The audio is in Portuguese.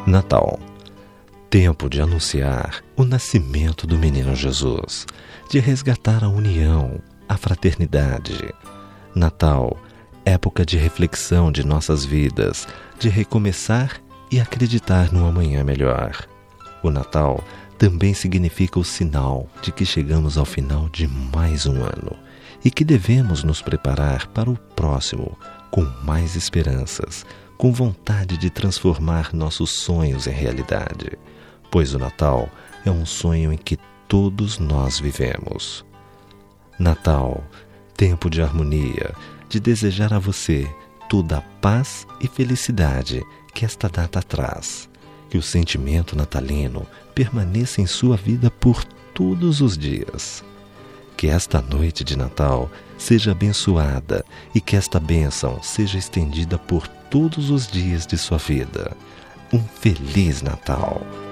Natal. Tempo de anunciar o nascimento do menino Jesus, de resgatar a união, a fraternidade. Natal, época de reflexão de nossas vidas, de recomeçar e acreditar no amanhã melhor. O Natal também significa o sinal de que chegamos ao final de mais um ano e que devemos nos preparar para o próximo com mais esperanças, com vontade de transformar nossos sonhos em realidade, pois o Natal é um sonho em que todos nós vivemos. Natal, tempo de harmonia, de desejar a você toda a paz e felicidade que esta data traz. Que o sentimento natalino permaneça em sua vida por todos os dias. Que esta noite de Natal seja abençoada e que esta bênção seja estendida por todos os dias de sua vida. Um Feliz Natal!